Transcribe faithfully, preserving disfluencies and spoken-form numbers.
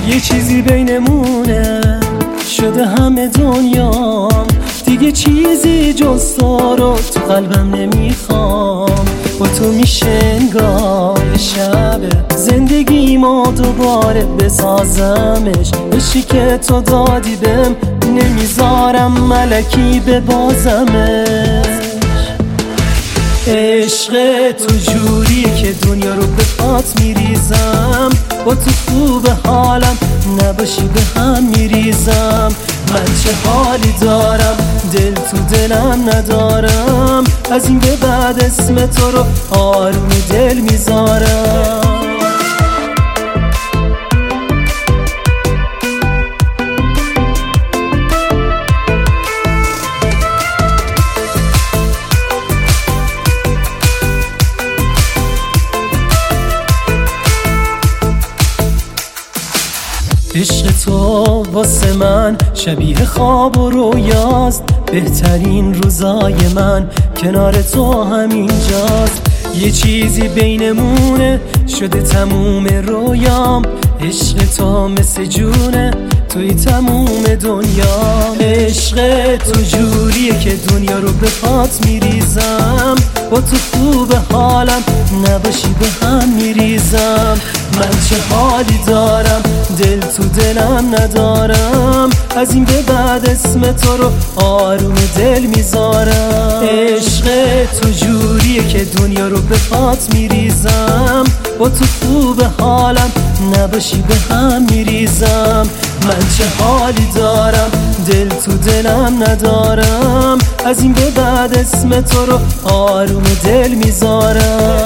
یه چیزی بینمونه شده همه دنیام، دیگه چیزی جز تو رو تو قلبم نمیخوام. با تو میشه انگار شب زندگی ما دوباره بسازمش. عشقی که تو دادی بهم نمیذارم ملکی ببازمش. عشق تو جوریه که دنیا رو به پات میریزم. با تو خوب حالم نباشی به هم میریزم. من چه حالی دارم دل تو دلم ندارم. از این به بعد اسم تو رو آروم دل میذارم. عشق تو واسه من شبیه خواب و رویاست. بهترین روزای من کنار تو همینجاست. یه چیزی بینمونه شده تموم رویام. عشق تو مثل جونه توی تموم دنیا. عشق تو جوریه که دنیا رو به پات میریزم. با تو خوب حالم نباشی به هم میریزم. من چه حالی دارم دل تو دلم ندارم. از این به بعد اسم تو رو آروم دل میذارم. عشق تو جوریه که دنیا رو به پات میریزم. با تو خوب حالم نباشی به هم میریزم. من چه حالی دارم دل تو دلم ندارم. از این به بعد اسم تو رو آروم دل میذارم.